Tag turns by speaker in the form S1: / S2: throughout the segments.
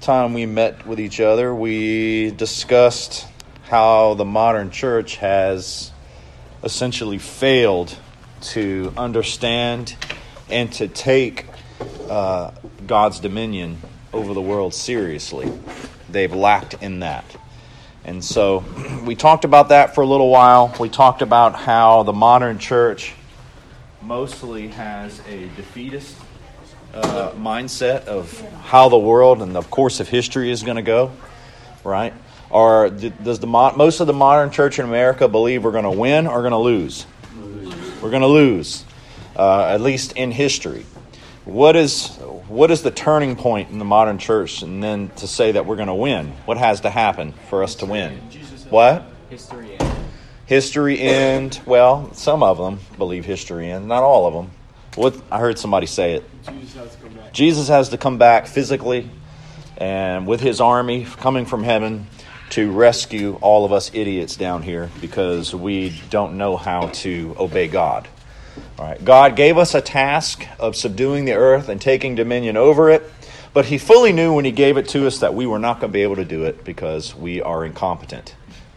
S1: time we met with each other, we discussed how the modern church has essentially failed to understand and to take God's dominion over the world seriously. They've lacked in that. And so we talked about that for a little while. We talked about how the modern church mostly has a defeatist mindset of how the world and the course of history is going to go, right? Or does most of the modern church in America believe we're going to win or going to lose? We're going to lose, at least in history. What is the turning point in the modern church, and then to say that we're going to win? What has to happen for us to win? What?
S2: History end.
S1: History end. Well, some of them believe history end, not all of them. I heard somebody say it.
S2: Jesus has to come back.
S1: Jesus has to come back physically and with his army coming from heaven to rescue all of us idiots down here because we don't know how to obey God. All right. God gave us a task of subduing the earth and taking dominion over it, but he fully knew when he gave it to us that we were not going to be able to do it because we are incompetent.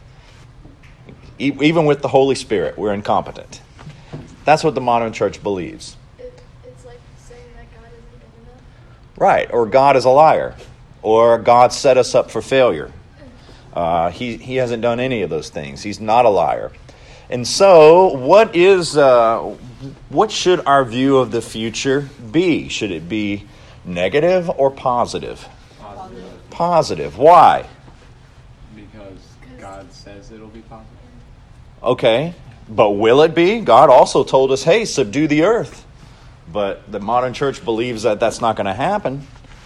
S1: Even with the Holy Spirit, we're incompetent. That's what the modern church believes.
S3: It's like saying that God isn't good enough.
S1: Right, or God is a liar, or God set us up for failure. He hasn't done any of those things. He's not a liar. And so, what should our view of the future be? Should it be negative or positive? Positive. Why?
S2: Because God says it'll be positive.
S1: Okay, but will it be? God also told us, hey, subdue the earth. But the modern church believes that that's not going to happen.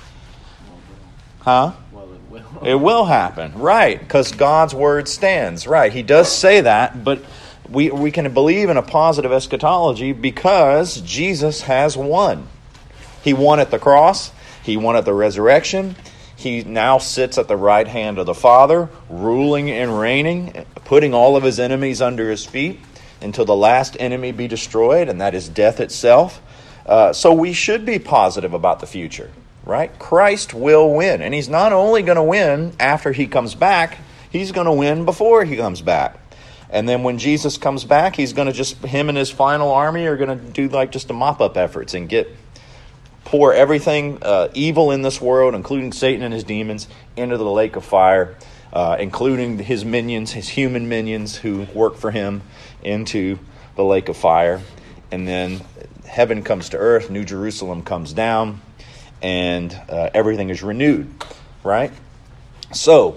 S1: Huh?
S2: Well, it will.
S1: It will happen, right, because God's word stands, right. He does say that, but we can believe in a positive eschatology because Jesus has won. He won at the cross. He won at the resurrection. He now sits at the right hand of the Father, ruling and reigning, putting all of his enemies under his feet until the last enemy be destroyed, and that is death itself. So we should be positive about the future, right? Christ will win, and he's not only going to win after he comes back, he's going to win before he comes back. And then when Jesus comes back, him and his final army are going to do like just a mop-up efforts and pour everything evil in this world, including Satan and his demons, into the lake of fire, including his minions, his human minions who work for him, into the lake of fire. And then heaven comes to earth, New Jerusalem comes down, and everything is renewed, right? So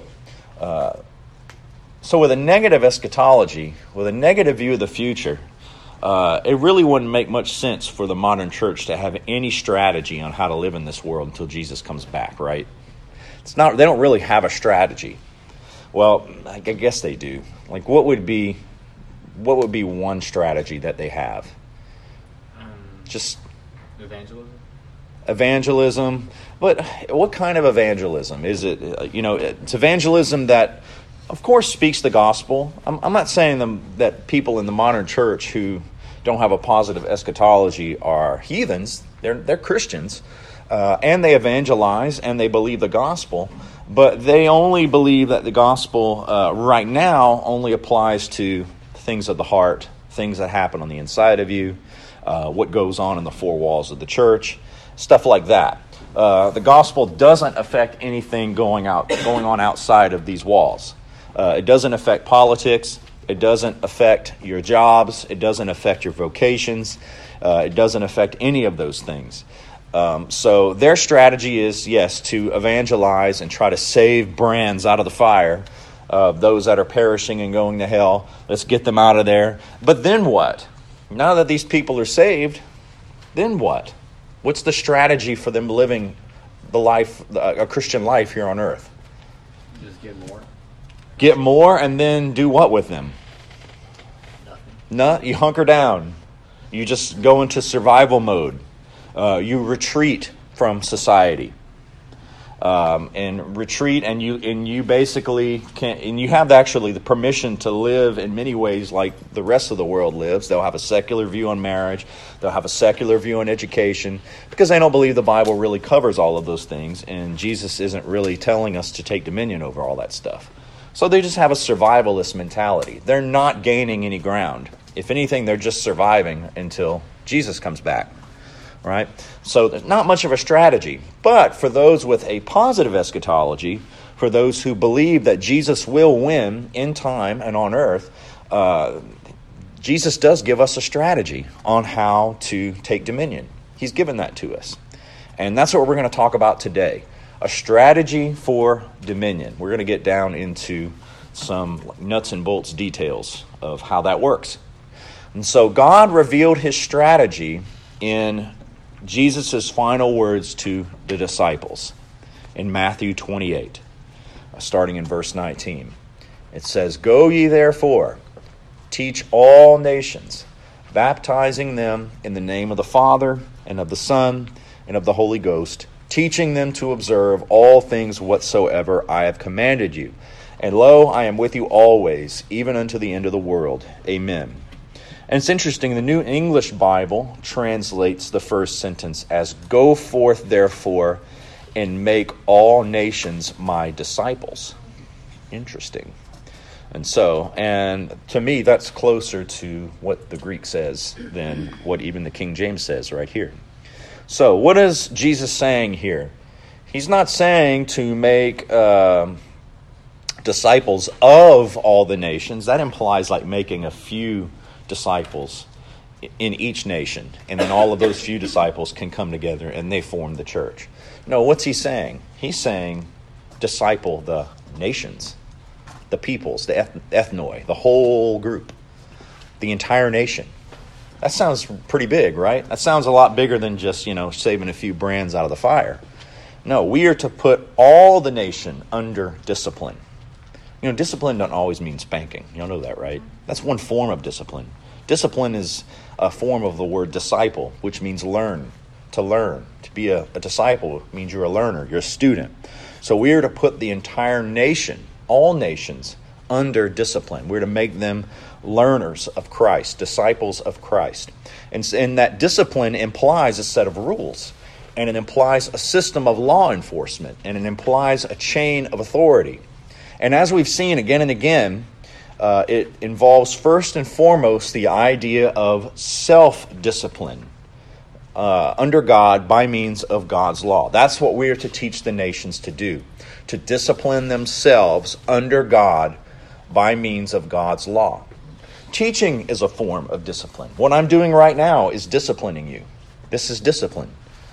S1: with a negative eschatology, with a negative view of the future, it really wouldn't make much sense for the modern church to have any strategy on how to live in this world until Jesus comes back, right? They don't really have a strategy. Well, I guess they do. Like, what would be one strategy that they have? Just evangelism. But what kind of evangelism? Is it, it's evangelism that, of course, speaks the gospel. I'm not saying that people in the modern church who don't have a positive eschatology are heathens. They're Christians, and they evangelize and they believe the gospel. But they only believe that the gospel right now only applies to things of the heart, things that happen on the inside of you, what goes on in the four walls of the church, stuff like that. The gospel doesn't affect anything going on outside of these walls. It doesn't affect politics. It doesn't affect your jobs. It doesn't affect your vocations. It doesn't affect any of those things. So their strategy is, yes, to evangelize and try to save brands out of the fire of those that are perishing and going to hell. Let's get them out of there. But then what? Now that these people are saved, then what? What's the strategy for them living a Christian life here on earth?
S2: Just get more.
S1: Get more and then do what with them?
S2: Nothing.
S1: You hunker down. You just go into survival mode. You retreat from society. and retreat, and you basically can, and you have actually the permission to live in many ways like the rest of the world lives. They'll have a secular view on marriage. They'll have a secular view on education because they don't believe the Bible really covers all of those things, and Jesus isn't really telling us to take dominion over all that stuff. So they just have a survivalist mentality. They're not gaining any ground. If anything, they're just surviving until Jesus comes back. Right? So there's not much of a strategy. But for those with a positive eschatology, for those who believe that Jesus will win in time and on earth, Jesus does give us a strategy on how to take dominion. He's given that to us. And that's what we're going to talk about today. A strategy for dominion. We're going to get down into some nuts and bolts details of how that works. And so God revealed his strategy in Jesus' final words to the disciples in Matthew 28, starting in verse 19. It says, "Go ye therefore, teach all nations, baptizing them in the name of the Father and of the Son and of the Holy Ghost, teaching them to observe all things whatsoever I have commanded you. And lo, I am with you always, even unto the end of the world. Amen." And it's interesting, the New English Bible translates the first sentence as, "Go forth, therefore, and make all nations my disciples." Interesting. And to me, that's closer to what the Greek says than what even the King James says right here. So what is Jesus saying here? He's not saying to make disciples of all the nations. That implies like making a few disciples in each nation, and then all of those few disciples can come together and they form the church. No, what's he saying? He's saying disciple the nations, the peoples, the ethnoi, the whole group, the entire nation. That sounds pretty big, right? That sounds a lot bigger than just, saving a few brands out of the fire. No, we are to put all the nation under discipline. Discipline doesn't always mean spanking. You all know that, right? That's one form of discipline. Discipline is a form of the word disciple, which means learn, to learn. To be a disciple means you're a learner, you're a student. So we are to put the entire nation, all nations, under discipline. We're to make them learners of Christ, disciples of Christ. And that discipline implies a set of rules, and it implies a system of law enforcement, and it implies a chain of authority. And as we've seen again and again, it involves first and foremost the idea of self-discipline under God by means of God's law. That's what we are to teach the nations to do, to discipline themselves under God by means of God's law. Teaching is a form of discipline. What I'm doing right now is disciplining you. This is discipline.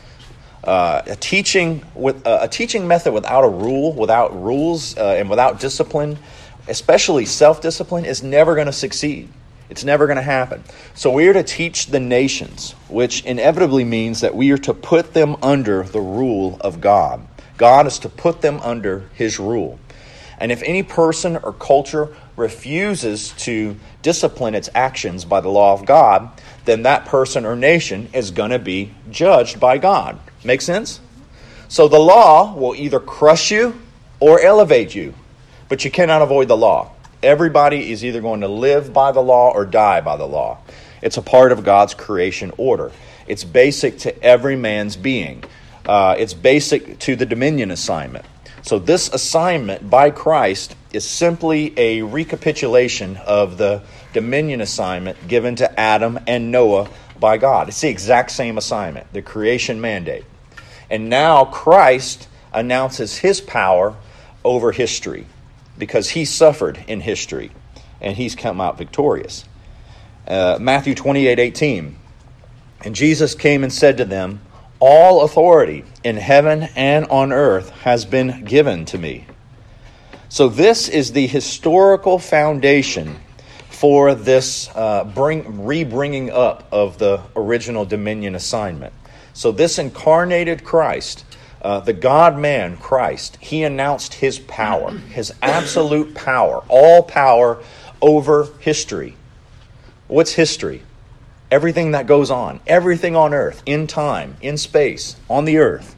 S1: A teaching method without a rule, without rules, and without discipline, especially self-discipline, is never going to succeed. It's never going to happen. So we are to teach the nations, which inevitably means that we are to put them under the rule of God. God is to put them under his rule. And if any person or culture refuses to discipline its actions by the law of God, then that person or nation is going to be judged by God. Make sense? So the law will either crush you or elevate you, but you cannot avoid the law. Everybody is either going to live by the law or die by the law. It's a part of God's creation order. It's basic to every man's being. It's basic to the dominion assignment. So this assignment by Christ is simply a recapitulation of the dominion assignment given to Adam and Noah by God. It's the exact same assignment, the creation mandate. And now Christ announces his power over history because he suffered in history and he's come out victorious. Matthew 28:18. And Jesus came and said to them, "All authority in heaven and on earth has been given to me." So this is the historical foundation for this re-bringing up of the original dominion assignment. So this incarnated Christ, the God-man Christ, he announced his power, his absolute power, all power over history. What's history? Everything that goes on, everything on earth, in time, in space, on the earth.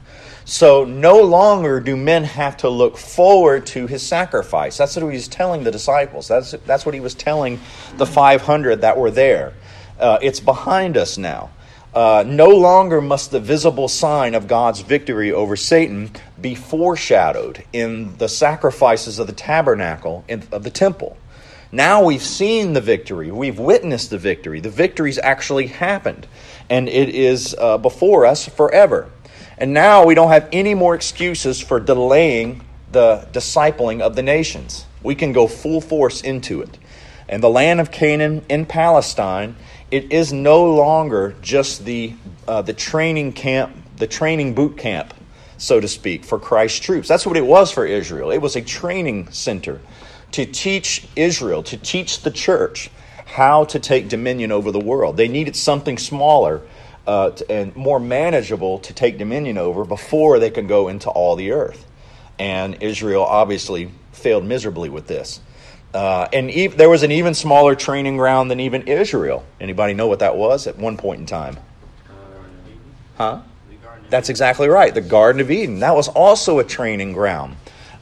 S1: So no longer do men have to look forward to his sacrifice. That's what he was telling the disciples. That's what he was telling the 500 that were there. It's behind us now. No longer must the visible sign of God's victory over Satan be foreshadowed in the sacrifices of the tabernacle, of the temple. Now we've seen the victory. We've witnessed the victory. The victory's actually happened. And it is before us forever. And now we don't have any more excuses for delaying the discipling of the nations. We can go full force into it. And the land of Canaan in Palestine, it is no longer just the training camp, the training boot camp, so to speak, for Christ's troops. That's what it was for Israel. It was a training center to teach Israel, to teach the church how to take dominion over the world. They needed something smaller and more manageable to take dominion over before they could go into all the earth. And Israel obviously failed miserably with this. And there was an even smaller training ground than even Israel. Anybody know what that was at one point in time? Huh? That's exactly right. The Garden of Eden. That was also a training ground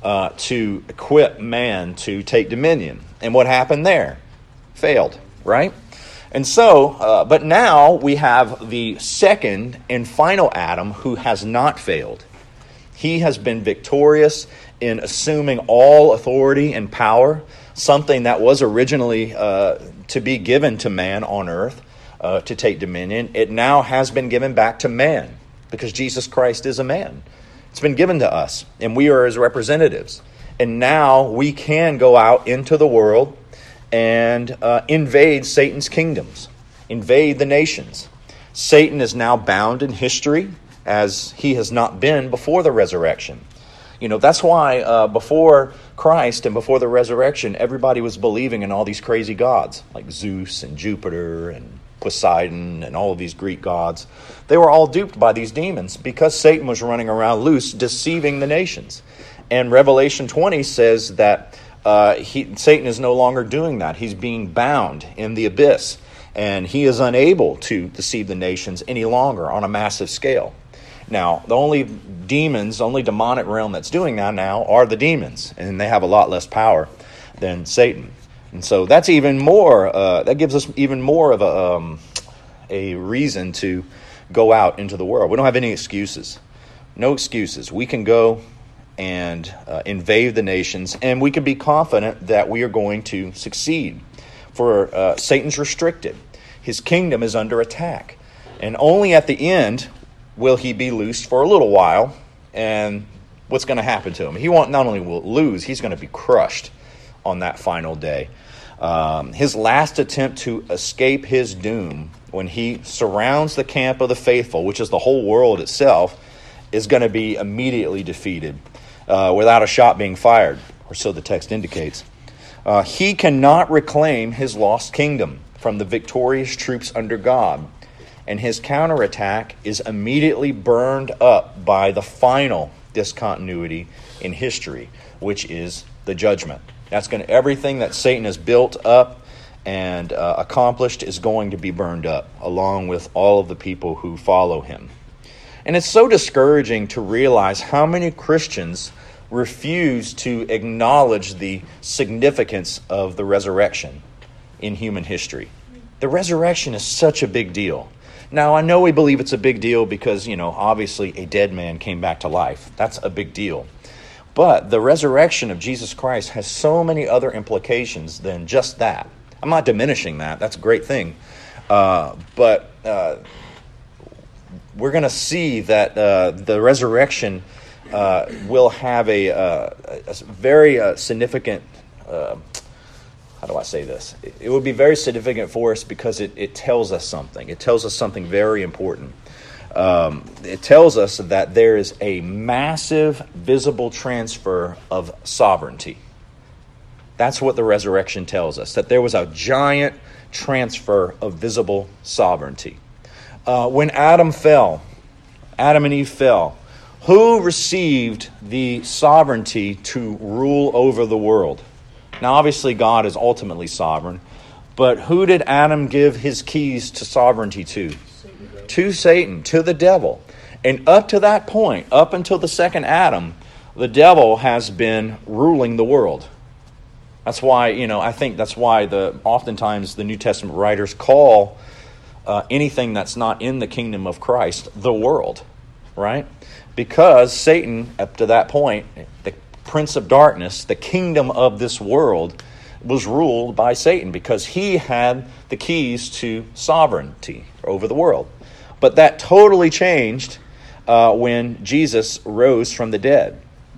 S1: to equip man to take dominion. And what happened there? Failed, right? And so, but now we have the second and final Adam who has not failed. He has been victorious in assuming all authority and power, something that was originally to be given to man on earth to take dominion. It now has been given back to man because Jesus Christ is a man. It's been given to us, and we are his representatives. And now we can go out into the world and invade Satan's kingdoms, invade the nations. Satan is now bound in history as he has not been before the resurrection. You know, that's why before Christ and before the resurrection, everybody was believing in all these crazy gods, like Zeus and Jupiter and Poseidon and all of these Greek gods. They were all duped by these demons because Satan was running around loose, deceiving the nations. And Revelation 20 says that Satan is no longer doing that. He's being bound in the abyss, and he is unable to deceive the nations any longer on a massive scale. Now, the only demonic realm that's doing that now are the demons, and they have a lot less power than Satan. And so that's even more, that gives us even more of a reason to go out into the world. We don't have any excuses. No excuses. We can go and invade the nations, and we can be confident that we are going to succeed. For Satan's restricted. His kingdom is under attack. And only at the end will he be loosed for a little while. And what's going to happen to him? He won't not only will lose, he's going to be crushed on that final day. His last attempt to escape his doom, when he surrounds the camp of the faithful, which is the whole world itself, is going to be immediately defeated without a shot being fired, or so the text indicates. He cannot reclaim his lost kingdom from the victorious troops under God, and his counterattack is immediately burned up by the final discontinuity in history, which is the judgment. That's going to, everything that Satan has built up and accomplished is going to be burned up, along with all of the people who follow him. And it's so discouraging to realize how many Christians refuse to acknowledge the significance of the resurrection in human history. The resurrection is such a big deal. Now, I know we believe it's a big deal because, obviously a dead man came back to life. That's a big deal. But the resurrection of Jesus Christ has so many other implications than just that. I'm not diminishing that. That's a great thing. But we're going to see that the resurrection will have a very significant, how do I say this? It will be very significant for us because it tells us something. It tells us something very important. It tells us that there is a massive visible transfer of sovereignty. That's what the resurrection tells us, that there was a giant transfer of visible sovereignty. When Adam and Eve fell, who received the sovereignty to rule over the world? Now, obviously, God is ultimately sovereign, but who did Adam give his keys to sovereignty to? To Satan, to the devil. And up to that point, up until the second Adam, the devil has been ruling the world. That's why, I think that's why oftentimes the New Testament writers call anything that's not in the kingdom of Christ the world, right? Because Satan, up to that point, the prince of darkness, the kingdom of this world, was ruled by Satan because he had the keys to sovereignty over the world. But that totally changed when Jesus rose from the dead.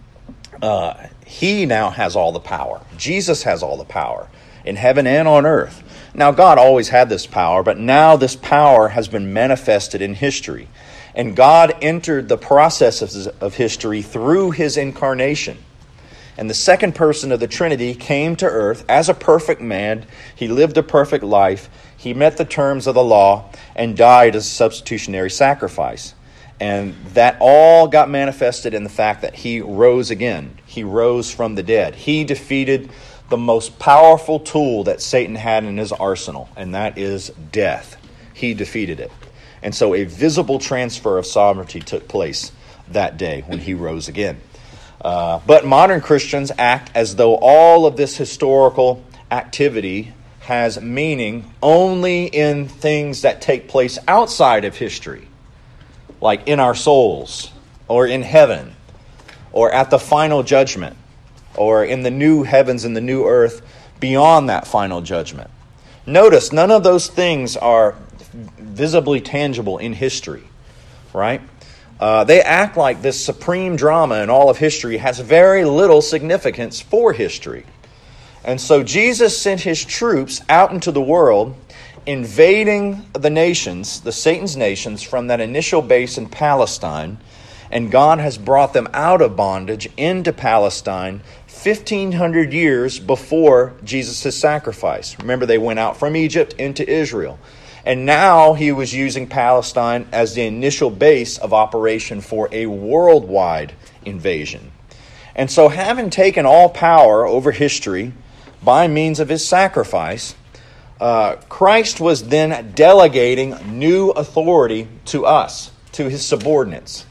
S1: He now has all the power. Jesus has all the power in heaven and on earth. Now, God always had this power, but now this power has been manifested in history. And God entered the processes of history through his incarnation. And the second person of the Trinity came to earth as a perfect man. He lived a perfect life. He met the terms of the law and died as a substitutionary sacrifice. And that all got manifested in the fact that he rose again. He rose from the dead. He defeated the most powerful tool that Satan had in his arsenal, and that is death. He defeated it. And so a visible transfer of sovereignty took place that day when he rose again. But modern Christians act as though all of this historical activity has meaning only in things that take place outside of history, like in our souls, or in heaven, or at the final judgment, or in the new heavens and the new earth beyond that final judgment. Notice, none of those things are visibly tangible in history, right? They act like this supreme drama in all of history has very little significance for history. And so Jesus sent his troops out into the world, invading the nations, the Satan's nations, from that initial base in Palestine. And God has brought them out of bondage into Palestine 1,500 years before Jesus' sacrifice. Remember, they went out from Egypt into Israel. And now he was using Palestine as the initial base of operation for a worldwide invasion. And so, having taken all power over history by means of his sacrifice, Christ was then delegating new authority to us, to his subordinates.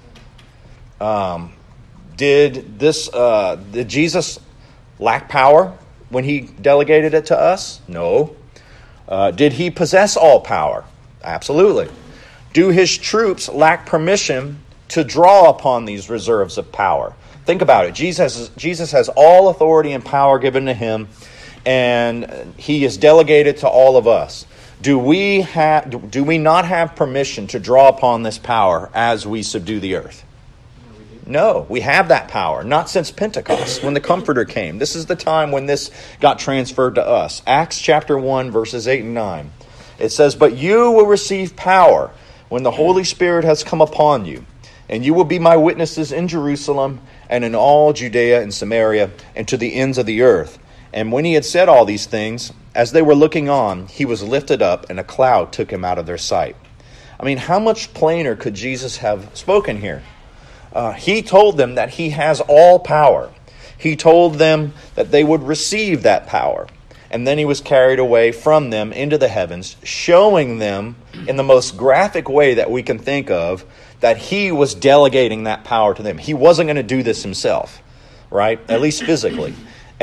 S1: Did Jesus lack power when he delegated it to us? No. Did he possess all power? Absolutely. Do his troops lack permission to draw upon these reserves of power? Think about it. Jesus has all authority and power given to him, and he is delegated to all of us. Do we not have permission to draw upon this power as we subdue the earth? No, we have that power. Not since Pentecost, when the Comforter came. This is the time when this got transferred to us. Acts chapter 1, verses 8 and 9. It says, "But you will receive power when the Holy Spirit has come upon you, and you will be my witnesses in Jerusalem and in all Judea and Samaria and to the ends of the earth." And when he had said all these things, as they were looking on, he was lifted up, and a cloud took him out of their sight. I mean, how much plainer could Jesus have spoken here? He told them that he has all power. He told them that they would receive that power. And then he was carried away from them into the heavens, showing them in the most graphic way that we can think of that he was delegating that power to them. He wasn't going to do this himself, right? At least physically.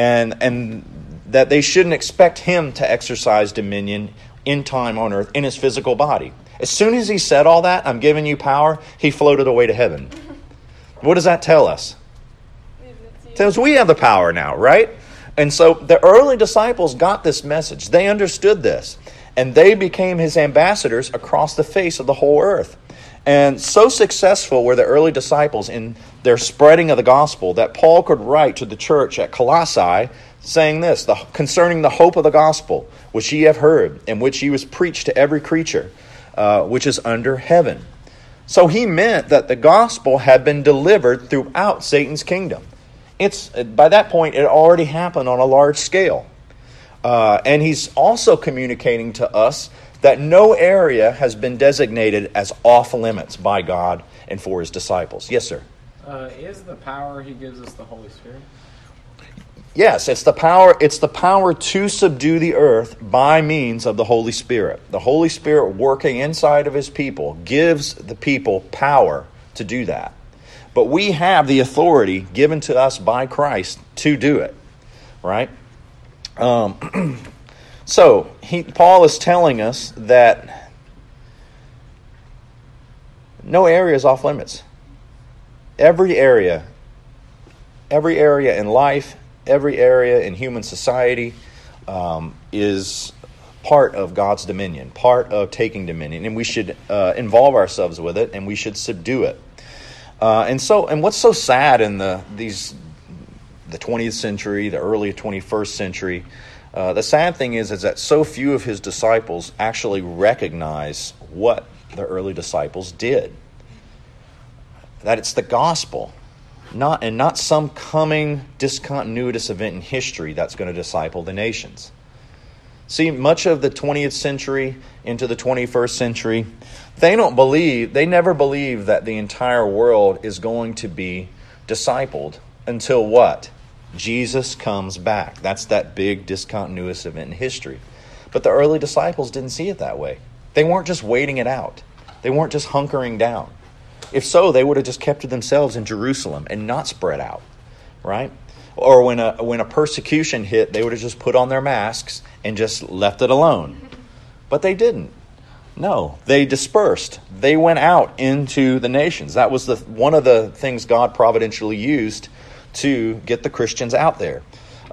S1: And that they shouldn't expect him to exercise dominion in time on earth in his physical body. As soon as he said all that, "I'm giving you power," he floated away to heaven. What does that tell us? It tells we have the power now, right? And so the early disciples got this message. They understood this. And they became his ambassadors across the face of the whole earth. And so successful were the early disciples in their spreading of the gospel that Paul could write to the church at Colossae saying this, concerning the hope of the gospel, which ye have heard, and which ye was preached to every creature, which is under heaven. So he meant that the gospel had been delivered throughout Satan's kingdom. By that point, it already happened on a large scale. And he's also communicating to us that no area has been designated as off limits by God and for his disciples. Yes, sir?
S2: Is the power he gives us the Holy Spirit?
S1: Yes, it's the power to subdue the earth by means of the Holy Spirit. The Holy Spirit working inside of his people gives the people power to do that. But we have the authority given to us by Christ to do it, right? So Paul is telling us that no area is off limits. Every area in life, every area in human society is part of God's dominion, part of taking dominion, and we should involve ourselves with it, and we should subdue it. And what's so sad in the 20th century, the early 21st century, the sad thing is that so few of his disciples actually recognize what the early disciples did. That it's the gospel, not some coming discontinuous event in history that's going to disciple the nations. See, much of the 20th century into the 21st century, they never believe that the entire world is going to be discipled until what? Jesus comes back. That's that big discontinuous event in history. But the early disciples didn't see it that way. They weren't just waiting it out. They weren't just hunkering down. If so, they would have just kept to themselves in Jerusalem and not spread out, right? Or when a persecution hit, they would have just put on their masks and just left it alone. But they didn't. No, they dispersed. They went out into the nations. That was one of the things God providentially used to get the Christians out there,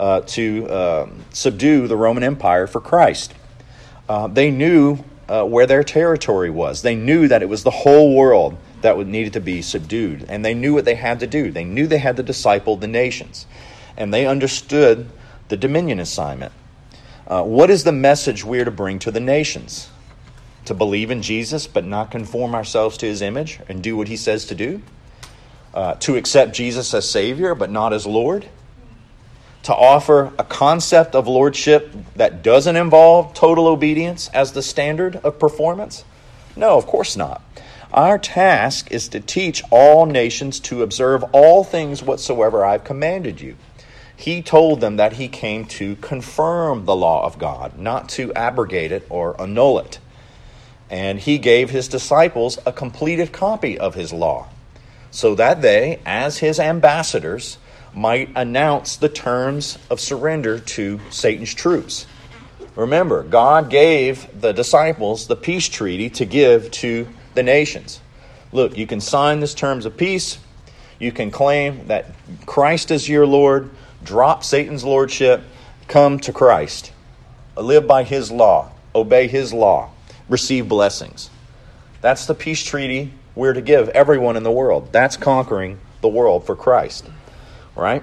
S1: to subdue the Roman Empire for Christ. They knew where their territory was. They knew that it was the whole world that needed to be subdued. And they knew what they had to do. They knew they had to disciple the nations. And they understood the dominion assignment. What is the message we're to bring to the nations? To believe in Jesus but not conform ourselves to his image and do what he says to do? To accept Jesus as Savior but not as Lord? To offer a concept of lordship that doesn't involve total obedience as the standard of performance? No, of course not. Our task is to teach all nations to observe all things whatsoever I've commanded you. He told them that he came to confirm the law of God, not to abrogate it or annul it. And he gave his disciples a completed copy of his law, so that they, as his ambassadors, might announce the terms of surrender to Satan's troops. Remember, God gave the disciples the peace treaty to give to the nations. Look, you can sign this terms of peace. You can claim that Christ is your Lord. Drop Satan's lordship. Come to Christ. Live by his law. Obey his law. Receive blessings. That's the peace treaty we're to give everyone in the world. That's conquering the world for Christ. Right?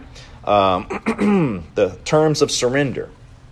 S1: The terms of surrender.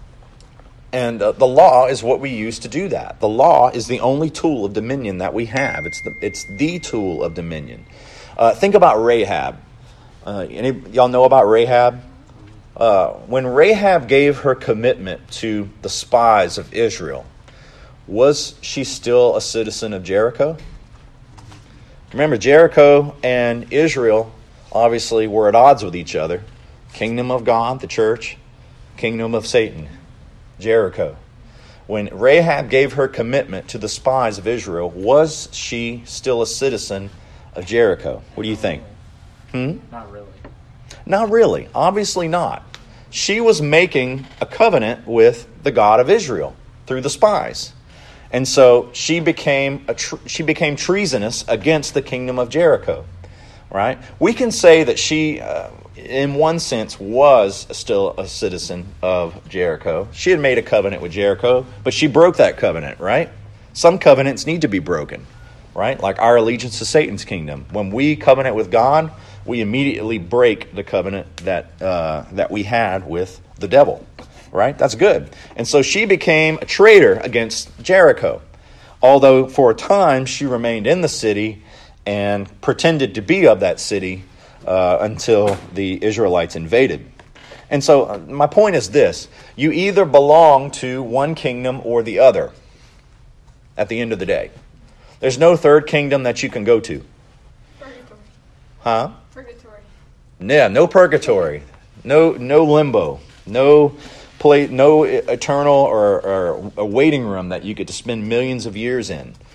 S1: And the law is what we use to do that. The law is the only tool of dominion that we have. It's the tool of dominion. Think about Rahab. Y'all know about Rahab? When Rahab gave her commitment to the spies of Israel, was she still a citizen of Jericho? Remember, Jericho and Israel obviously were at odds with each other. Kingdom of God, the church. Kingdom of Satan, Jericho. When Rahab gave her commitment to the spies of Israel, was she still a citizen of Jericho? What do you think?
S2: Not really.
S1: Not really. Obviously not. She was making a covenant with the God of Israel through the spies. And so she became treasonous against the kingdom of Jericho. Right? We can say that she, in one sense, was still a citizen of Jericho. She had made a covenant with Jericho, but she broke that covenant, right? Some covenants need to be broken, right? Like our allegiance to Satan's kingdom. When we covenant with God, we immediately break the covenant that we had with the devil, right? That's good. And so she became a traitor against Jericho, although for a time she remained in the city and pretended to be of that city until the Israelites invaded. And so my point is this: you either belong to one kingdom or the other at the end of the day. There's no third kingdom that you can go to.
S3: Purgatory.
S1: Huh?
S3: Purgatory.
S1: Yeah, no purgatory, no limbo, no eternal or a waiting room that you get to spend millions of years in.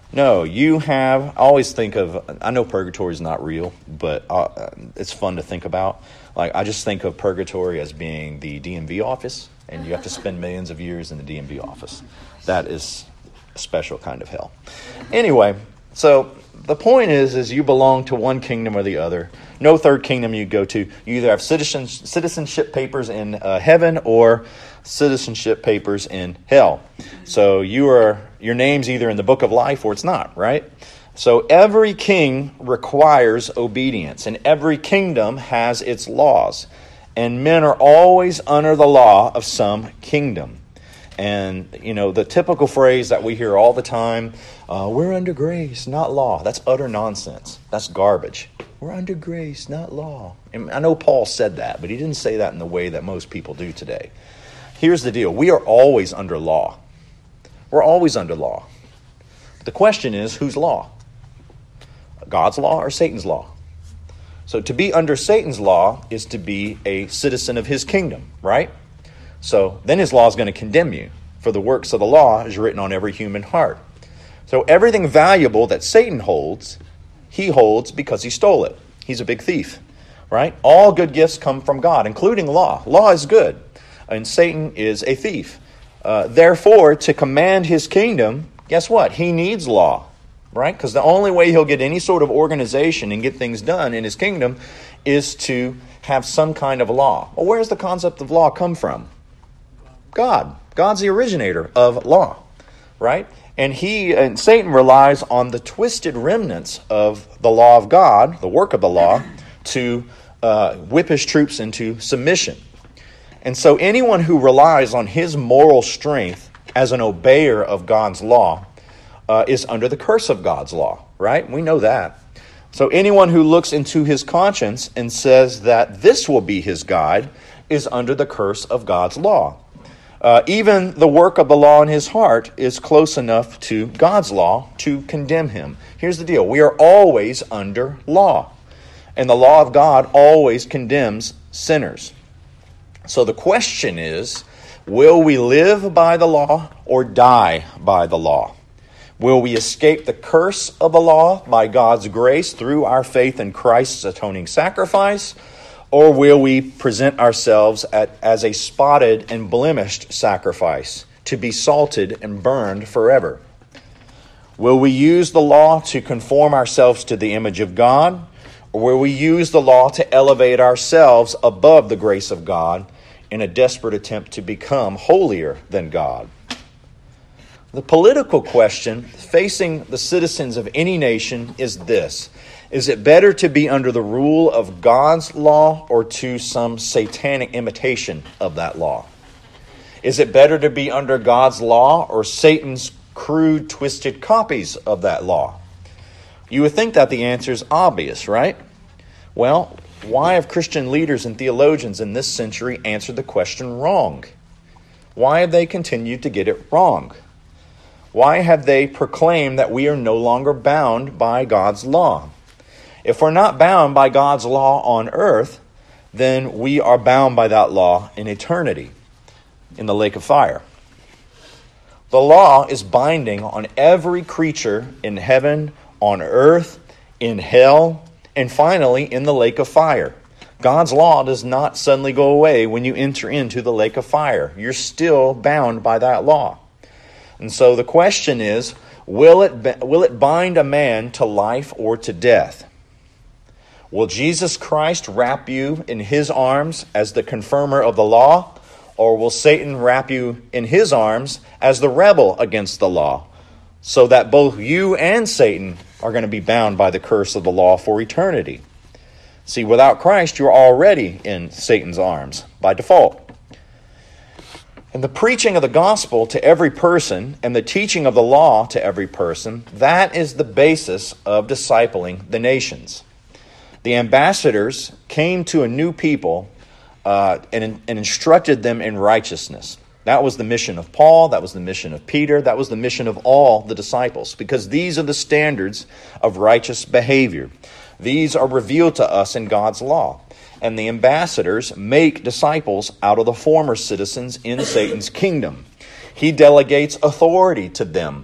S1: No, I always think of, I know purgatory is not real, but it's fun to think about. Like, I just think of purgatory as being the DMV office, and you have to spend millions of years in the DMV office. That is a special kind of hell. Anyway, so the point is you belong to one kingdom or the other. No third kingdom you go to. You either have citizenship papers in heaven or citizenship papers in hell. So your name's either in the book of life or it's not, right? So every king requires obedience, and every kingdom has its laws. And men are always under the law of some kingdom. And, the typical phrase that we hear all the time, we're under grace, not law. That's utter nonsense. That's garbage. We're under grace, not law. And I know Paul said that, but he didn't say that in the way that most people do today. Here's the deal. We are always under law. We're always under law. The question is, whose law? God's law or Satan's law? So to be under Satan's law is to be a citizen of his kingdom, right? So then his law is going to condemn you. For the works of the law is written on every human heart. So everything valuable that Satan holds, he holds because he stole it. He's a big thief, right? All good gifts come from God, including law. Law is good, and Satan is a thief. Therefore, to command his kingdom, guess what? He needs law, right? Because the only way he'll get any sort of organization and get things done in his kingdom is to have some kind of law. Well, where does the concept of law come from? God. God's the originator of law, right? And Satan relies on the twisted remnants of the law of God, the work of the law, to whip his troops into submission. And so anyone who relies on his moral strength as an obeyer of God's law is under the curse of God's law, right? We know that. So anyone who looks into his conscience and says that this will be his guide is under the curse of God's law. Even the work of the law in his heart is close enough to God's law to condemn him. Here's the deal. We are always under law. And the law of God always condemns sinners. So the question is, will we live by the law or die by the law? Will we escape the curse of the law by God's grace through our faith in Christ's atoning sacrifice? Or will we present ourselves as a spotted and blemished sacrifice to be salted and burned forever? Will we use the law to conform ourselves to the image of God? Or will we use the law to elevate ourselves above the grace of God in a desperate attempt to become holier than God? The political question facing the citizens of any nation is this: is it better to be under the rule of God's law or to some satanic imitation of that law? Is it better to be under God's law or Satan's crude, twisted copies of that law? You would think that the answer is obvious, right? Well, why have Christian leaders and theologians in this century answered the question wrong? Why have they continued to get it wrong? Why have they proclaimed that we are no longer bound by God's law? If we're not bound by God's law on earth, then we are bound by that law in eternity, in the lake of fire. The law is binding on every creature in heaven, on earth, in hell, and finally in the lake of fire. God's law does not suddenly go away when you enter into the lake of fire. You're still bound by that law. And so the question is, will it bind a man to life or to death? Will Jesus Christ wrap you in his arms as the confirmer of the law, or will Satan wrap you in his arms as the rebel against the law, so that both you and Satan are going to be bound by the curse of the law for eternity? See, without Christ, you're already in Satan's arms by default. And the preaching of the gospel to every person and the teaching of the law to every person, that is the basis of discipling the nations. The ambassadors came to a new people and instructed them in righteousness. That was the mission of Paul. That was the mission of Peter. That was the mission of all the disciples, because these are the standards of righteous behavior. These are revealed to us in God's law. And the ambassadors make disciples out of the former citizens in Satan's kingdom. He delegates authority to them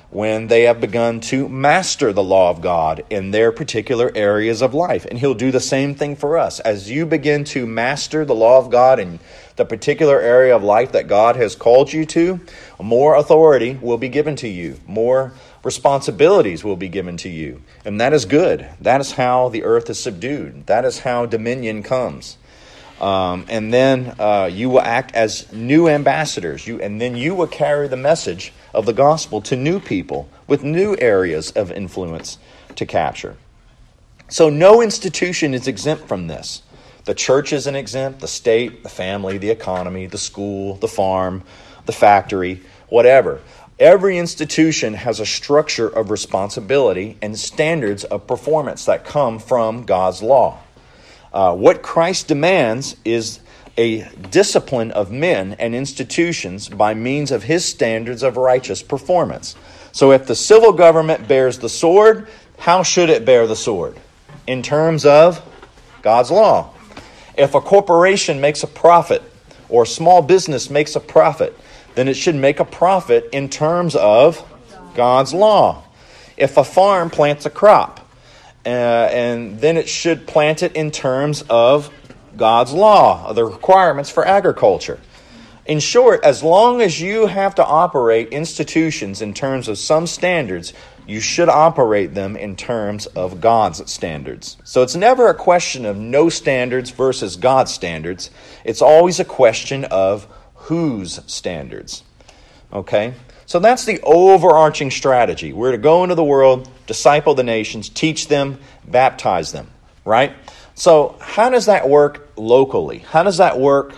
S1: when they have begun to master the law of God in their particular areas of life. And he'll do the same thing for us. As you begin to master the law of God in the particular area of life that God has called you to, more authority will be given to you. More responsibilities will be given to you. And that is good. That is how the earth is subdued. That is how dominion comes. And then you will act as new ambassadors. And then you will carry the message of the gospel to new people with new areas of influence to capture. So no institution is exempt from this. The church isn't exempt, the state, the family, the economy, the school, the farm, the factory, whatever. Every institution has a structure of responsibility and standards of performance that come from God's law. What Christ demands is a discipline of men and institutions by means of his standards of righteous performance. So if the civil government bears the sword, how should it bear the sword? In terms of God's law. If a corporation makes a profit or a small business makes a profit, then it should make a profit in terms of God's law. If a farm plants a crop, and then it should plant it in terms of God's law, the requirements for agriculture. In short, as long as you have to operate institutions in terms of some standards, you should operate them in terms of God's standards. So it's never a question of no standards versus God's standards. It's always a question of whose standards. Okay? So that's the overarching strategy. We're to go into the world, disciple the nations, teach them, baptize them, right? So how does that work locally? How does that work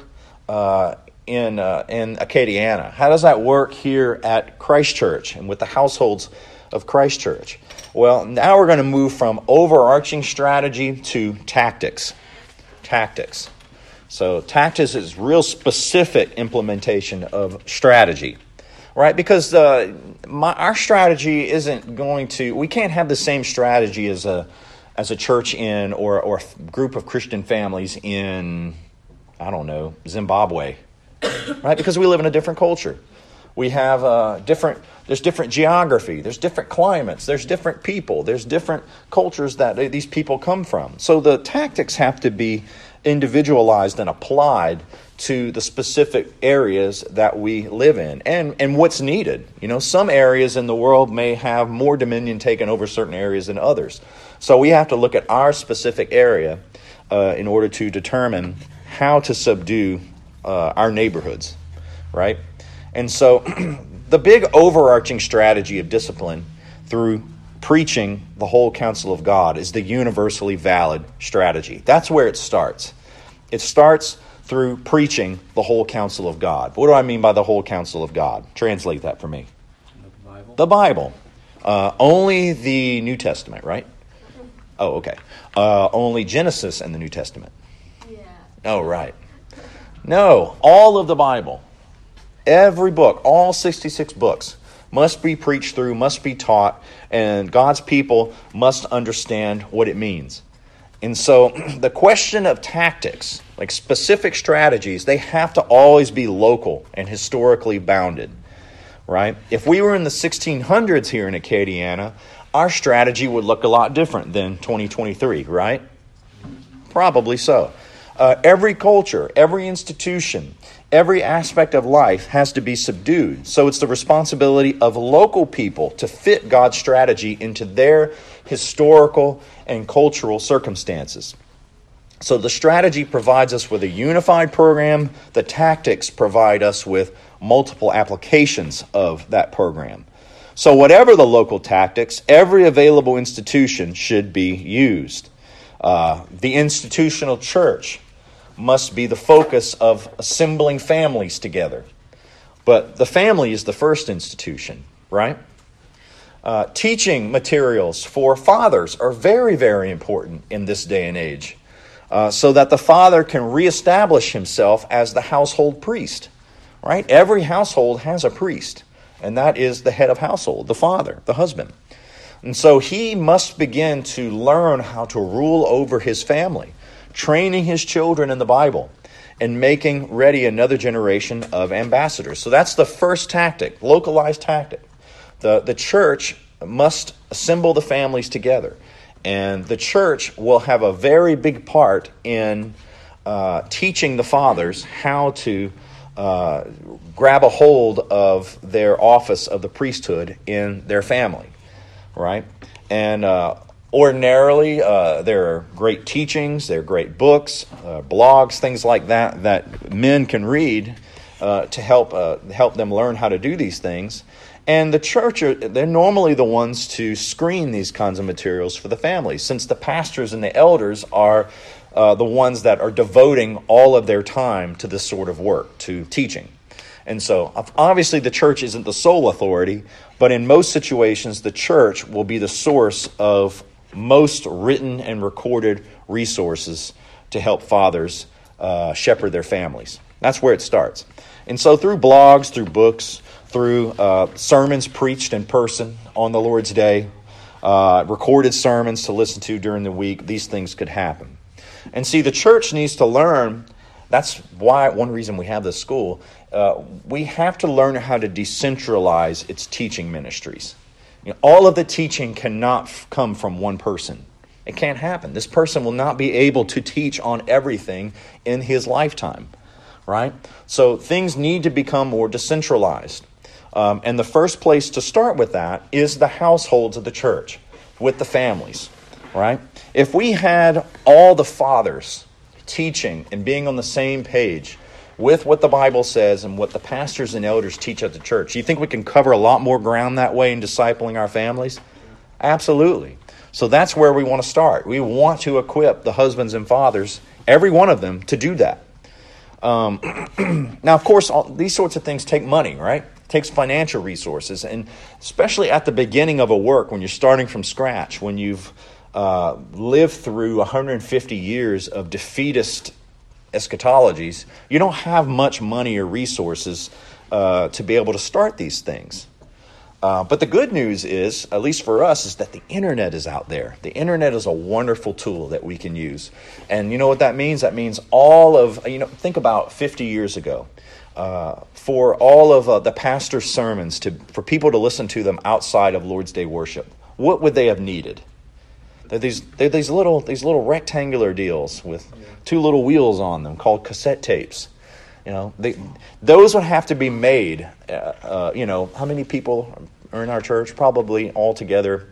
S1: in Acadiana? How does that work here at Christ Church and with the households of Christ Church? Well, now we're going to move from overarching strategy to tactics. Tactics. So tactics is real specific implementation of strategy. Right, because our strategy isn't going to. We can't have the same strategy as a church in or a group of Christian families in, I don't know, Zimbabwe, right? Because we live in a different culture. We have There's different geography. There's different climates. There's different people. There's different cultures that these people come from. So the tactics have to be individualized and applied to the specific areas that we live in and what's needed. You know, some areas in the world may have more dominion taken over certain areas than others. So we have to look at our specific area in order to determine how to subdue our neighborhoods, right? And so the big overarching strategy of discipline through preaching the whole counsel of God is the universally valid strategy. That's where it starts. It starts through preaching the whole counsel of God. What do I mean by the whole counsel of God? Translate that for me.
S2: The Bible.
S1: The Bible. Only the New Testament, right? Oh, okay. Only Genesis and the New Testament.
S3: Yeah.
S1: Oh, right. No, all of the Bible. Every book, all 66 books, must be preached through, must be taught, and God's people must understand what it means. And so the question of tactics, like specific strategies, they have to always be local and historically bounded, right? If we were in the 1600s here in Acadiana, our strategy would look a lot different than 2023, right? Probably so. Every culture, every institution, every aspect of life has to be subdued. So it's the responsibility of local people to fit God's strategy into their historical and cultural circumstances. So the strategy provides us with a unified program. The tactics provide us with multiple applications of that program. So whatever the local tactics, every available institution should be used. The institutional church must be the focus of assembling families together. But the family is the first institution, right? Teaching materials for fathers are very, very important in this day and age, so that the father can reestablish himself as the household priest, right? Every household has a priest, and that is the head of household, the father, the husband. And so he must begin to learn how to rule over his family, training his children in the Bible, and making ready another generation of ambassadors. So that's the first tactic, localized tactic. The church must assemble the families together. And the church will have a very big part in teaching the fathers how to grab a hold of their office of the priesthood in their family, right? And ordinarily, there are great teachings, there are great books, blogs, things like that men can read to help them learn how to do these things. And the church, they're normally the ones to screen these kinds of materials for the families, since the pastors and the elders are the ones that are devoting all of their time to this sort of work, to teaching. And so, obviously, the church isn't the sole authority, but in most situations, the church will be the source of most written and recorded resources to help fathers shepherd their families. That's where it starts. And so through blogs, through books, through sermons preached in person on the Lord's Day, recorded sermons to listen to during the week, these things could happen. And see, the church needs to learn. That's why one reason we have this school. We have to learn how to decentralize its teaching ministries. All of the teaching cannot come from one person. It can't happen. This person will not be able to teach on everything in his lifetime, right? So things need to become more decentralized. And the first place to start with that is the households of the church, with the families, right? If we had all the fathers teaching and being on the same page with what the Bible says and what the pastors and elders teach at the church, do you think we can cover a lot more ground that way in discipling our families? Absolutely. So that's where we want to start. We want to equip the husbands and fathers, every one of them, to do that. Now, of course, these sorts of things take money, right? It takes financial resources, and especially at the beginning of a work, when you're starting from scratch, when you've lived through 150 years of defeatist eschatologies, you don't have much money or resources to be able to start these things. But the good news is, at least for us, is that the internet is out there. The internet is a wonderful tool that we can use. And you know what that means? That means think about 50 years ago. For all of the pastor's sermons, for people to listen to them outside of Lord's Day worship, what would they have needed? They're these little rectangular deals with two little wheels on them called cassette tapes. Those would have to be made. How many people are in our church? Probably altogether,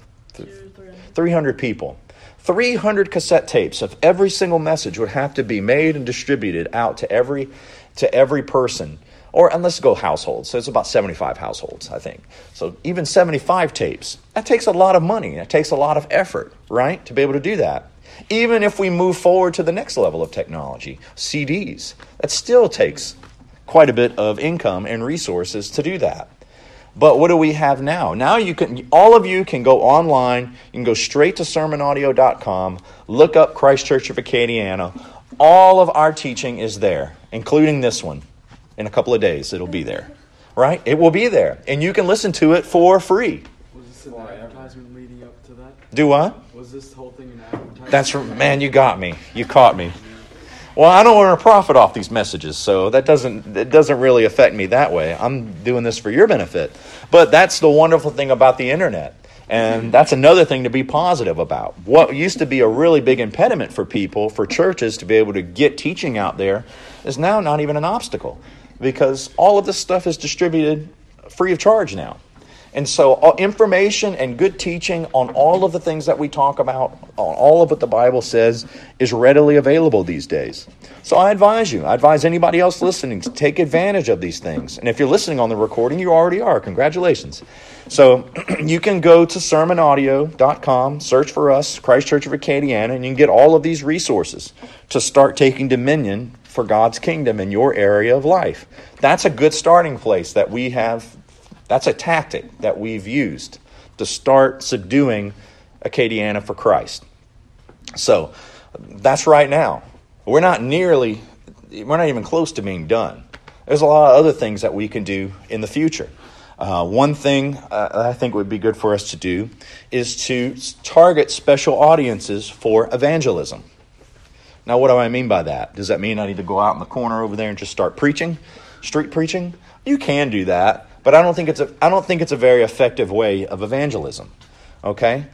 S1: 300 people. 300 cassette tapes of every single message would have to be made and distributed out to every person. And let's go households. So it's about 75 households, I think. So even 75 tapes, that takes a lot of money. That takes a lot of effort, right, to be able to do that. Even if we move forward to the next level of technology, CDs, that still takes quite a bit of income and resources to do that. But what do we have now? Now all of you can go online. You can go straight to sermonaudio.com, look up Christ Church of Acadiana. All of our teaching is there, including this one. In a couple of days, it'll be there, right? It will be there, and you can listen to it for free.
S2: Was this an advertisement leading up to that?
S1: Do what?
S2: Was this whole thing an advertisement?
S1: That's man, you got me. You caught me. Well, I don't want to profit off these messages, so it doesn't really affect me that way. I'm doing this for your benefit. But that's the wonderful thing about the internet. And that's another thing to be positive about. What used to be a really big impediment for people, for churches to be able to get teaching out there, is now not even an obstacle, because all of this stuff is distributed free of charge now. And so information and good teaching on all of the things that we talk about, on all of what the Bible says, is readily available these days. So I advise anybody else listening to take advantage of these things. And if you're listening on the recording, you already are. Congratulations. So you can go to sermonaudio.com, search for us, Christ Church of Acadiana, and you can get all of these resources to start taking dominion for God's kingdom in your area of life. That's a good starting place that we have. That's a tactic that we've used to start subduing Acadiana for Christ. So that's right now. We're not even close to being done. There's a lot of other things that we can do in the future. One thing I think would be good for us to do is to target special audiences for evangelism. Now, what do I mean by that? Does that mean I need to go out in the corner over there and just start preaching, street preaching? You can do that, but I don't think it's a very effective way of evangelism. Okay?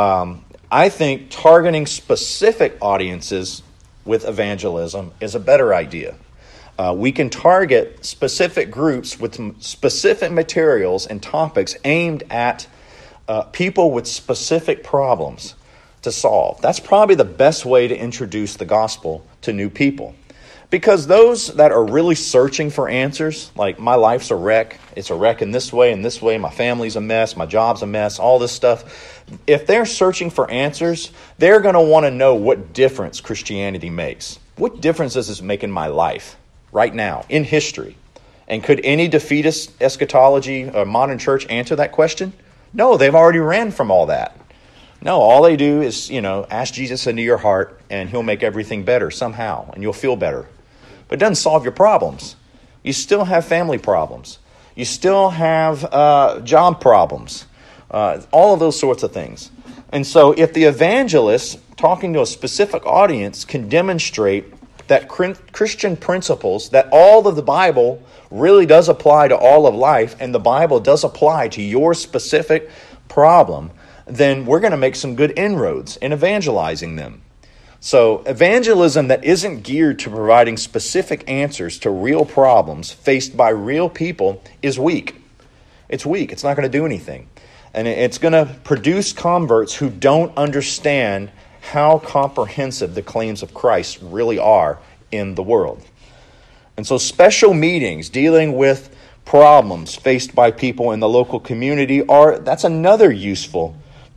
S1: I think targeting specific audiences with evangelism is a better idea. We can target specific groups with specific materials and topics aimed at people with specific problems to solve. That's probably the best way to introduce the gospel to new people. Because those that are really searching for answers, like my life's a wreck, it's a wreck in this way, my family's a mess, my job's a mess, all this stuff. If they're searching for answers, they're going to want to know what difference Christianity makes. What difference does this make in my life right now, in history? And could any defeatist eschatology or modern church answer that question? No, they've already ran from all that. No, all they do is, ask Jesus into your heart and he'll make everything better somehow and you'll feel better. But it doesn't solve your problems. You still have family problems. You still have job problems. All of those sorts of things. And so if the evangelist, talking to a specific audience, can demonstrate that Christian principles, that all of the Bible really does apply to all of life, and the Bible does apply to your specific problem, then we're going to make some good inroads in evangelizing them. So evangelism that isn't geared to providing specific answers to real problems faced by real people is weak. It's weak. It's not going to do anything. And it's going to produce converts who don't understand how comprehensive the claims of Christ really are in the world. And so special meetings dealing with problems faced by people in the local community that's another useful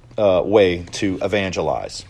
S1: way to evangelize.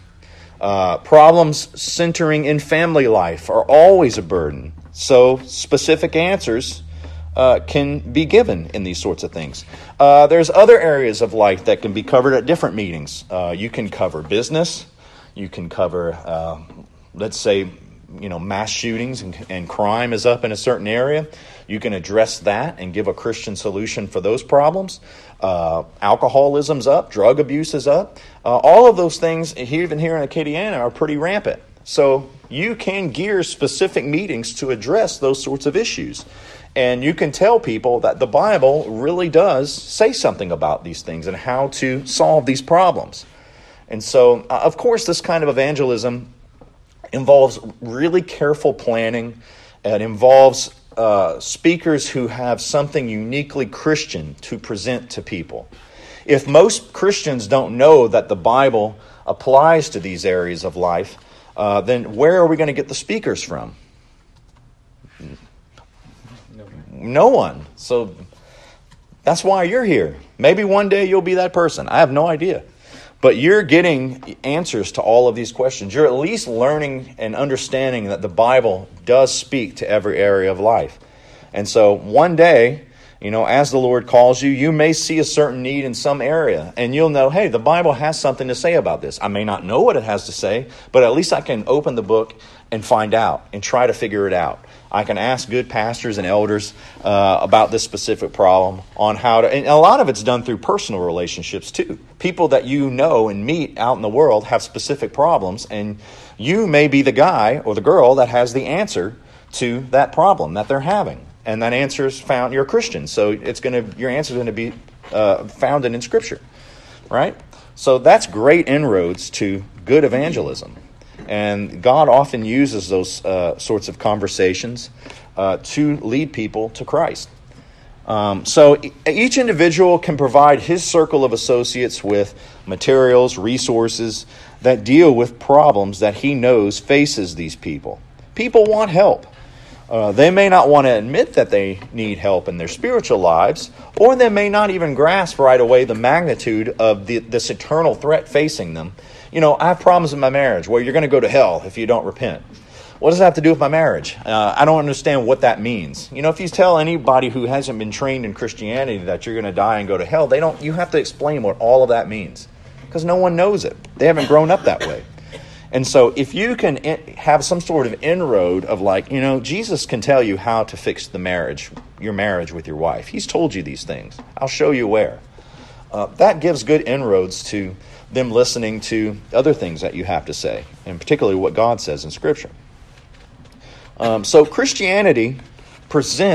S1: Problems centering in family life are always a burden. So specific answers can be given in these sorts of things. There's other areas of life that can be covered at different meetings. You can cover business. You can cover, let's say, mass shootings and crime is up in a certain area. You can address that and give a Christian solution for those problems. Alcoholism's up, drug abuse is up. All of those things, even here in Acadiana, are pretty rampant. So you can gear specific meetings to address those sorts of issues. And you can tell people that the Bible really does say something about these things and how to solve these problems. And so, of course, this kind of evangelism involves really careful planning. It involves speakers who have something uniquely Christian to present to people. If most Christians don't know that the Bible applies to these areas of life, then where are we going to get the speakers from? No one. So that's why you're here. Maybe one day you'll be that person. I have no idea. But you're getting answers to all of these questions. You're at least learning and understanding that the Bible does speak to every area of life. And so one day, as the Lord calls you, you may see a certain need in some area. And you'll know, hey, the Bible has something to say about this. I may not know what it has to say, but at least I can open the book and find out and try to figure it out. I can ask good pastors and elders about this specific problem on how to, and a lot of it's done through personal relationships too. People that you know and meet out in the world have specific problems, and you may be the guy or the girl that has the answer to that problem that they're having. And that answer is found, you're a Christian, so your answer is going to be found in Scripture, right? So that's great inroads to good evangelism. And God often uses those sorts of conversations to lead people to Christ. So each individual can provide his circle of associates with materials, resources that deal with problems that he knows faces these people. People want help. They may not want to admit that they need help in their spiritual lives, or they may not even grasp right away the magnitude of this eternal threat facing them. I have problems in my marriage. Well, you're going to go to hell if you don't repent. What does that have to do with my marriage? I don't understand what that means. If you tell anybody who hasn't been trained in Christianity that you're going to die and go to hell, you have to explain what all of that means, because no one knows it. They haven't grown up that way. And so if you can have some sort of inroad of Jesus can tell you how to fix your marriage with your wife. He's told you these things. I'll show you where. That gives good inroads to them listening to other things that you have to say, and particularly what God says in Scripture. So Christianity presents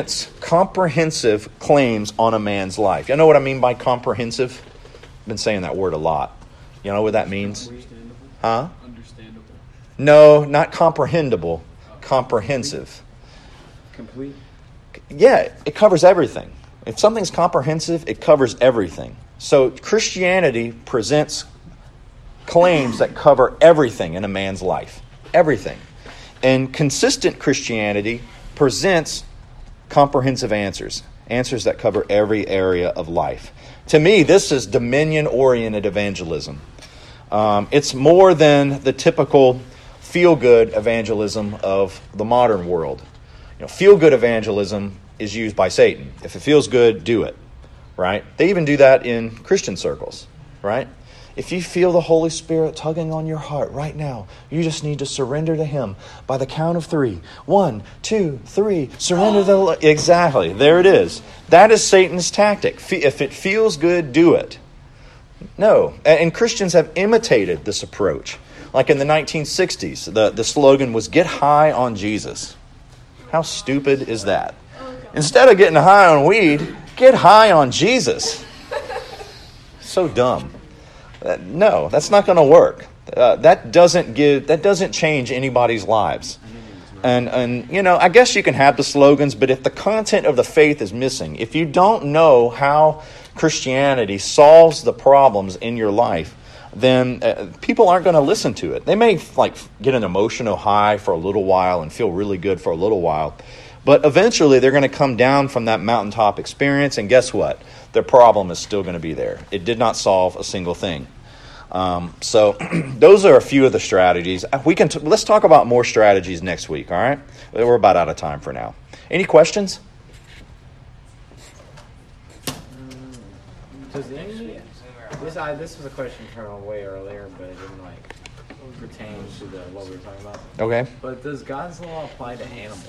S1: comprehensive claims on a man's life. You know what I mean by comprehensive? I've been saying that word a lot. You know what that means?
S2: Understandable.
S1: Huh?
S2: Understandable.
S1: No, not comprehensible. Comprehensive.
S2: Complete.
S1: Yeah, it covers everything. If something's comprehensive, it covers everything. So Christianity presents claims that cover everything in a man's life. Everything. And consistent Christianity presents comprehensive answers. Answers that cover every area of life. To me, this is dominion-oriented evangelism. It's more than the typical feel-good evangelism of the modern world. Feel-good evangelism is used by Satan. If it feels good, do it. Right? They even do that in Christian circles. Right? If you feel the Holy Spirit tugging on your heart right now, you just need to surrender to Him by the count of 3. 1, 2, 3. Surrender to the... Exactly. There it is. That is Satan's tactic. If it feels good, do it. No. And Christians have imitated this approach. Like in the 1960s, the slogan was, "Get high on Jesus." How stupid is that? Instead of getting high on weed, get high on Jesus. So dumb. No, that's not going to work. That doesn't change anybody's lives. And I guess you can have the slogans, but if the content of the faith is missing, if you don't know how Christianity solves the problems in your life, then people aren't going to listen to it. They may get an emotional high for a little while and feel really good for a little while, but eventually they're going to come down from that mountaintop experience, and guess what? Their problem is still going to be there. It did not solve a single thing. So those are a few of the strategies. Let's talk about more strategies next week, all right? We're about out of time for now. Any questions?
S4: This was a question from way earlier, but it didn't pertain to what we were talking about.
S1: Okay.
S4: But does God's law apply to animals?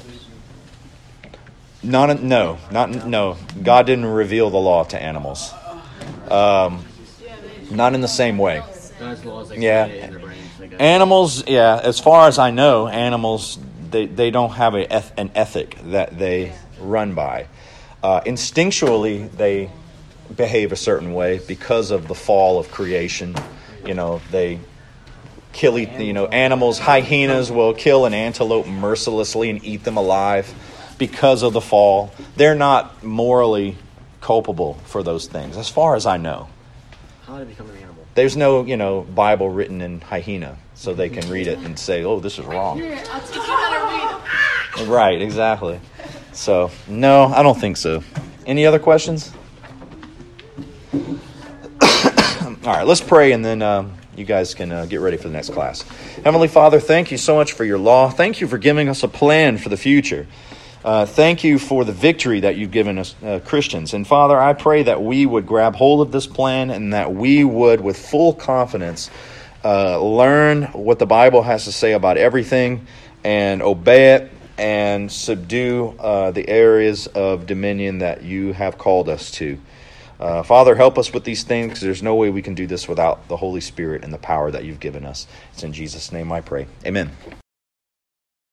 S1: No. God didn't reveal the law to animals. Not in the same way.
S4: God's laws
S1: in
S4: their brains.
S1: Animals, as far as I know, animals, they don't have an ethic that they run by. Instinctually, they behave a certain way because of the fall of creation. They kill, animals. Hyenas will kill an antelope mercilessly and eat them alive because of the fall. They're not morally culpable for those things, as far as I know.
S4: How did it become an animal?
S1: There's no, Bible written in hyena, so they can read it and say, "Oh, this is wrong."
S3: Here, I'll teach you how to read.
S1: Right, exactly. So, no, I don't think so. Any other questions? All right, let's pray, and then you guys can get ready for the next class. Heavenly Father, thank you so much for your law. Thank you for giving us a plan for the future. Thank you for the victory that you've given us, Christians. And Father, I pray that we would grab hold of this plan and that we would, with full confidence, learn what the Bible has to say about everything and obey it and subdue the areas of dominion that you have called us to. Father, help us with these things, because there's no way we can do this without the Holy Spirit and the power that you've given us. It's in Jesus' name I pray. Amen.